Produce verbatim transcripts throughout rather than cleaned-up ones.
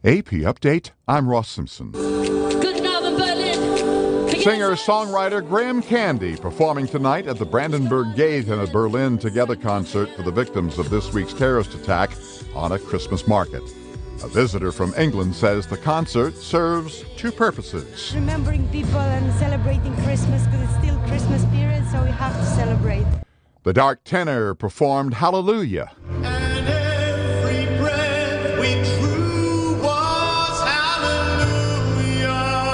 A P Update, I'm Ross Simpson. Singer-songwriter Graham Candy performing tonight at the Brandenburg Gate in a Berlin Together concert for the victims of this week's terrorist attack on a Christmas market. A visitor from England says the concert serves two purposes. Remembering people and celebrating Christmas because it's still Christmas period, so we have to celebrate. The dark tenor performed Hallelujah. And every breath we drew was hallelujah.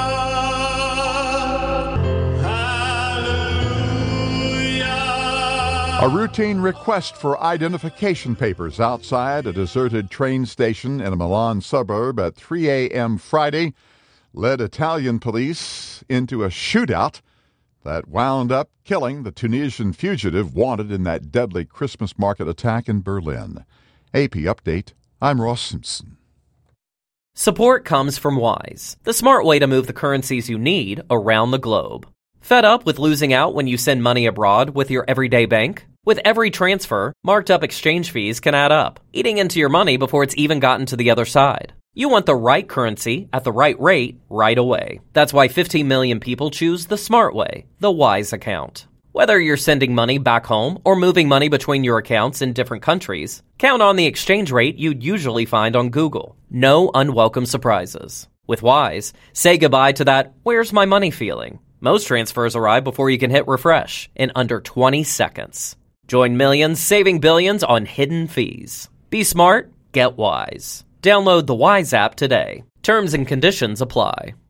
Hallelujah. A routine request for identification papers outside a deserted train station in a Milan suburb at three a.m. Friday led Italian police into a shootout that wound up killing the Tunisian fugitive wanted in that deadly Christmas market attack in Berlin. A P Update, I'm Ross Simpson. Support comes from Wise, the smart way to move the currencies you need around the globe. Fed up with losing out when you send money abroad with your everyday bank? With every transfer, marked up exchange fees can add up, eating into your money before it's even gotten to the other side. You want the right currency at the right rate right away. That's why fifteen million people choose the smart way, the Wise account. Whether you're sending money back home or moving money between your accounts in different countries, count on the exchange rate you'd usually find on Google. No unwelcome surprises. With Wise, say goodbye to that "where's my money" feeling. Most transfers arrive before you can hit refresh in under twenty seconds. Join millions saving billions on hidden fees. Be smart, get Wise. Download the Wise app today. Terms and conditions apply.